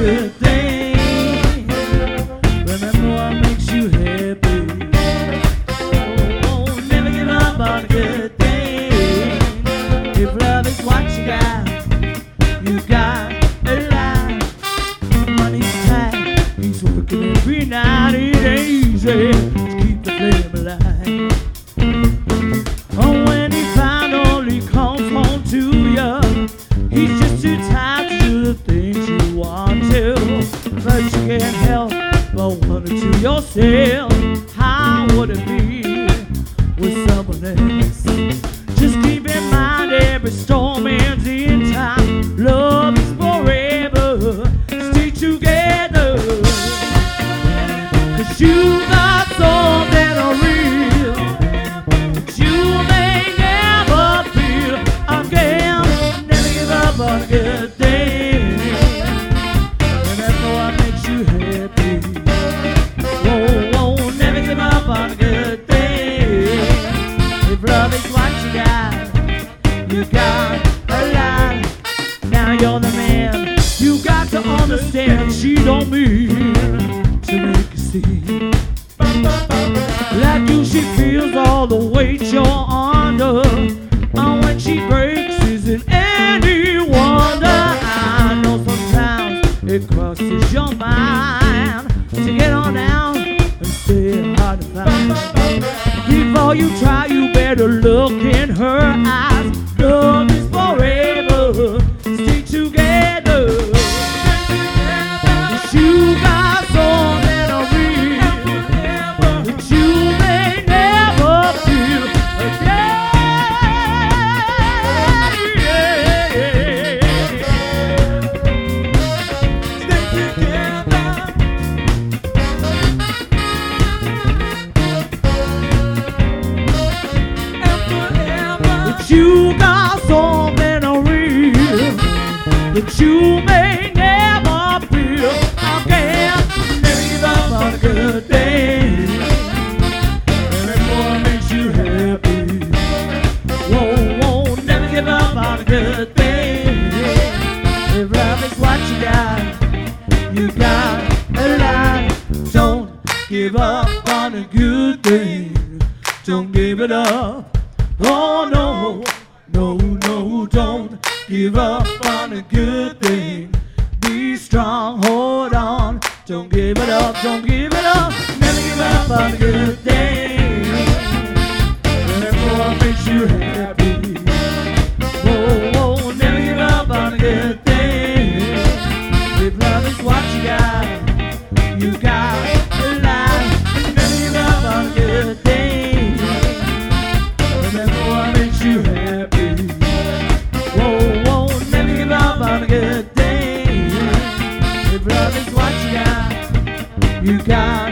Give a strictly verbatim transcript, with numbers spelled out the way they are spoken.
good thing. Remember what makes you happy. Oh, never give up on a good thing. If love is what you got, you got a lot. Money's tight, he's working every night. It ain't easy to keep the flame alive. Oh, when he finally comes home to you, he's just too tired to do the things you want to. But you can't help but wonder to yourself, how would it be with someone else? Just keep in mind every storm ends in time. Love is forever, stay together. Cause you got something real that you may never feel again. Never give up on a good thing. Remember what makes you happy. Whoa, whoa, never give up on a good thing. If love is what you got, you got a lot. Now you're the man, you got to understand she don't mean to make you see. Like you, she feels all the weight you're under. And when she breaks, isn't any wonder. I know sometimes it crosses your mind to get on down and stay hard to find. Before you try, you better look in her eyes. Love is forever, stay together. Cause you got something real that you may never feel again. Stay together. That you got something real that you may never feel again. Never give up on a good thing. Remember what makes you happy. Whoa, whoa, never give up on a good thing. If love is what you got, you got a lot. Don't give up on a good thing. Don't give it up. Oh no, no, no, don't give up on a good thing. Be strong, hold on. Don't give it up, don't give it up. Never give up on a good thing. Remember what makes you happy. Whoa, whoa, never give up on a good thing. If love is what you got, you got a lot. Never give up on a good thing. Remember what makes you happy. Whoa, whoa, never give up on a good thing. If love is what you got, you got